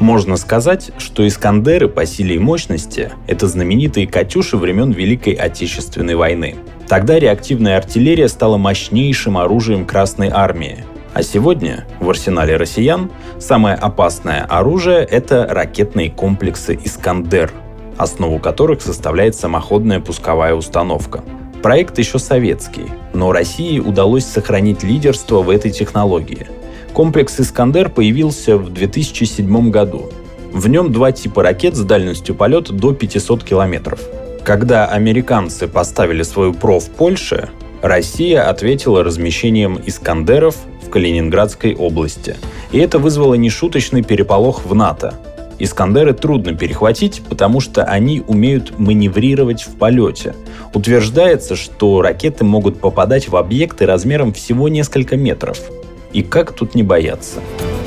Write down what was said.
Можно сказать, что «Искандеры» по силе и мощности — это знаменитые «Катюши» времен Великой Отечественной войны. Тогда реактивная артиллерия стала мощнейшим оружием Красной армии. А сегодня в арсенале россиян самое опасное оружие — это ракетные комплексы «Искандер», основу которых составляет самоходная пусковая установка. Проект еще советский, но России удалось сохранить лидерство в этой технологии. Комплекс «Искандер» появился в 2007 году. В нем два типа ракет с дальностью полета до 500 километров. Когда американцы поставили свою ПРО в Польше, Россия ответила размещением «Искандеров» в Калининградской области. И это вызвало нешуточный переполох в НАТО. «Искандеры» трудно перехватить, потому что они умеют маневрировать в полете. Утверждается, что ракеты могут попадать в объекты размером всего несколько метров. И как тут не бояться?